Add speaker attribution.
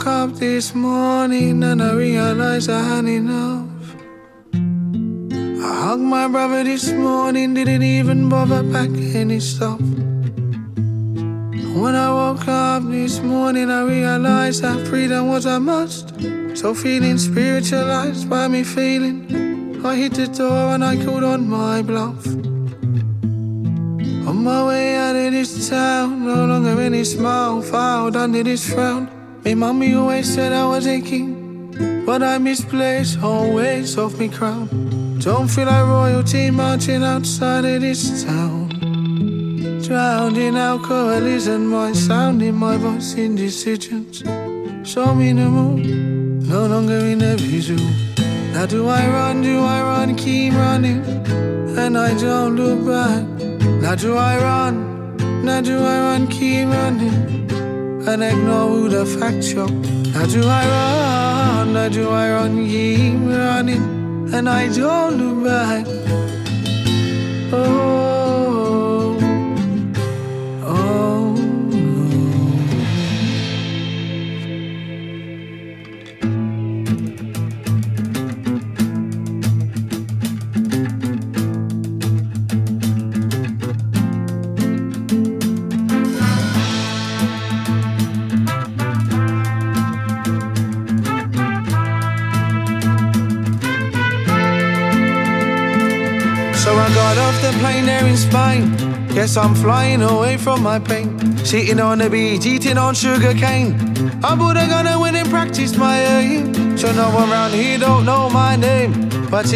Speaker 1: Up this morning and I realized I had enough. I hugged my brother this morning, didn't even bother packing any stuff. When I woke up this morning, I realized that freedom was a must. So feeling spiritualized by me feeling, I hit the door and I called on my bluff. On my way out of this town, no longer any smile, filed under this frown. Me mommy always said I was a king, but I misplaced always off me crown. Don't feel like royalty marching outside of this town. Drowned in alcoholism, my sound in my voice in decisions. Show me the moon, no longer in the visual. Now do I run, keep running, and I don't look back. Now do I run, keep running, and ignore who the facts show. Now do I run, keep running, and I don't look back. Oh, oh So I got off the plane there in Spain. Guess I'm flying away from my pain. Sitting on the beach, eating on sugar cane. I put a gun and went and practiced my aim. So no one around here don't know my name, but